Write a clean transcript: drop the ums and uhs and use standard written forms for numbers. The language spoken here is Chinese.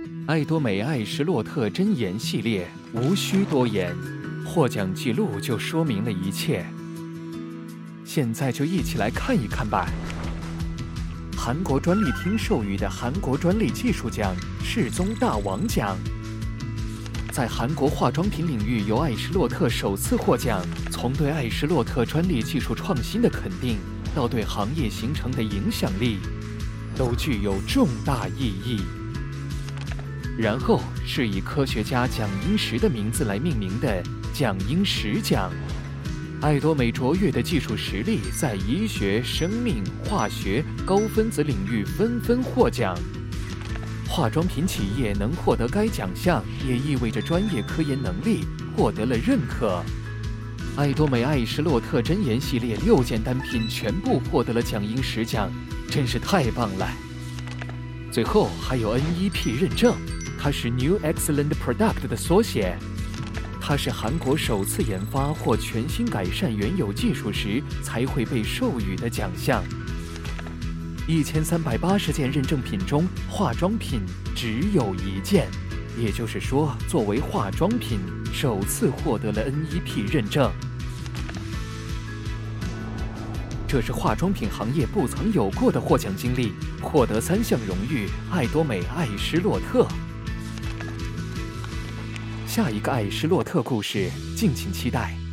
爱多美艾什洛特箴言系列无需多言，获奖记录就说明了一切。现在就一起来看一看吧。韩国专利厅授予的韩国专利技术奖世宗大王奖，在韩国化妆品领域由艾什洛特首次获奖，从对艾什洛特专利技术创新的肯定到对行业形成的影响力，都具有重大意义。然后是以科学家蒋英石的名字来命名的蒋英石奖。爱多美卓越的技术实力在医学、生命、化学、高分子领域纷纷获奖。化妆品企业能获得该奖项，也意味着专业科研能力获得了认可。爱多美艾什洛特箴言系列6件单品全部获得了蒋英石奖，真是太棒了。最后还有 NEP 认证，它是 New Excellent Product 的缩写。它是韩国首次研发或全新改善原有技术时才会被授予的奖项。1380件认证品中，化妆品只有1件，也就是说，作为化妆品，首次获得了 NEP 认证。这是化妆品行业不曾有过的获奖经历，获得3项荣誉，爱多美艾什洛特。下一个艾什洛特故事，敬请期待。